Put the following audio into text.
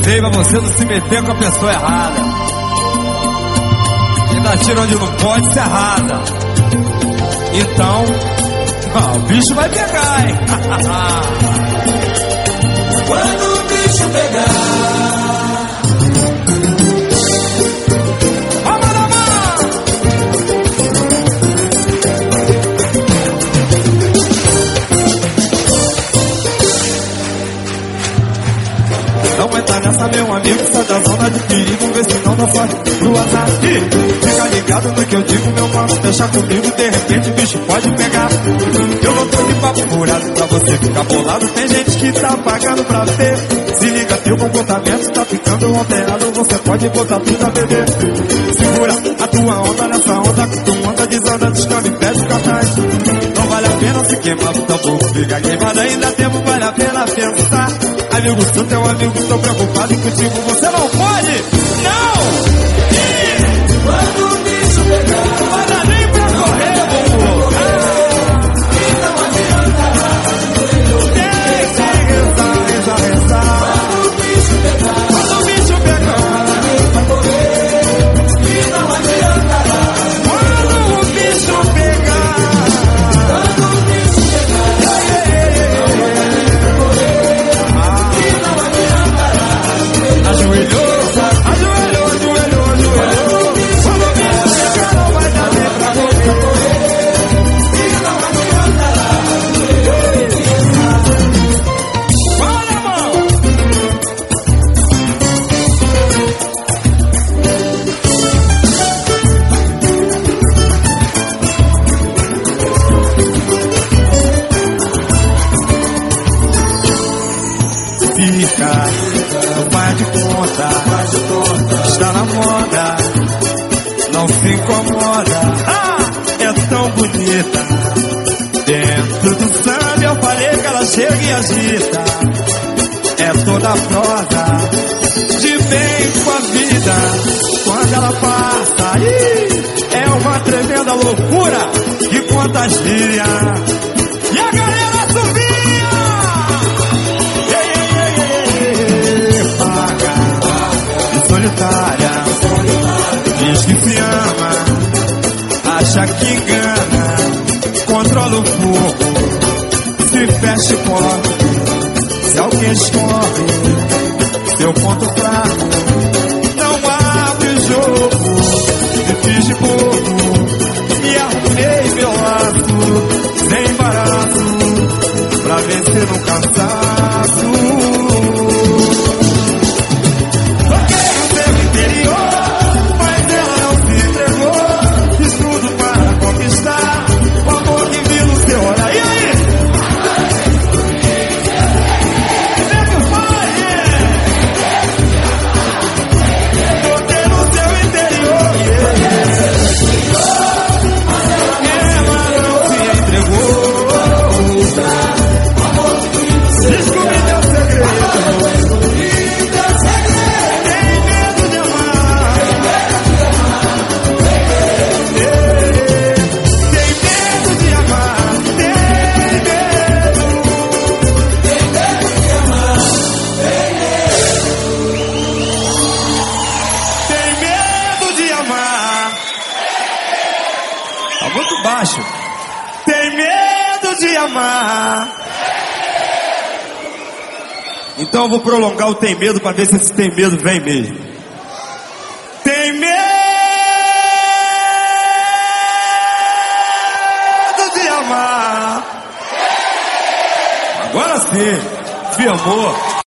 avisei pra você não se meter com a pessoa errada. Quem dá tiro onde não pode ser errada. Então, o bicho vai pegar, hein? Quando o bicho pegar, não entra nessa, meu amigo, sai da zona de perigo, vê se não dá sorte pro azar. Fica ligado no que eu digo, meu mano, deixa comigo, de repente o bicho pode pegar. Eu não tô de papo furado pra você ficar bolado, tem gente que tá pagando pra ver. Se liga, teu comportamento tá ficando alterado, você pode botar tudo a beber. Segura a tua onda nessa onda, que tu anda, desanda, descamba e pede o cartaz. Não vale a pena se queimar do tampouco, fica queimado, ainda tempo, vale a pena pensar. Amigo, sou teu amigo, tô preocupado e contigo você não pode, não! quando o bicho pegar, Não vai dar nem pra correr, bobo! não adianta nada. Tem que rezar. Quando o bicho pegar, Quando o bicho pegar, pra correr, e não adianta nada. quando o bicho pegar, Quando o bicho pegar, ajoelhou. Quando o bicho pegar, não vai dar nem pra correr. Olha a mão! Fica, não faz de conta, está na moda, não se incomoda. É tão bonita. Dentro do samba eu falei que ela chega e agita. É toda prosa, de bem com a vida. Quando ela passa, é uma tremenda loucura que contagia. E a galera subia! Paga, solitária, diz que se ama, acha que engana, controla o fogo, se fecha e corre, se alguém escorre, seu ponto fraco, não abre o jogo, me fiz de bobo, me arrumei meu laço, sem embaraço, pra vencer no cansaço. Toquei o seu interior, mas ela não se entregou. Fiz tudo para conquistar o amor que vi no seu olhar. E aí? Como é que faz? Toquei no seu interior, ela não se entregou. Descobri meu segredo. Tem medo de amar. Tem medo de amar. Tem medo de amar. Tá muito baixo. Tem medo de amar. Então eu vou prolongar o tem medo pra ver se esse tem medo vem mesmo. Tem medo de amar. Agora sim, de amor.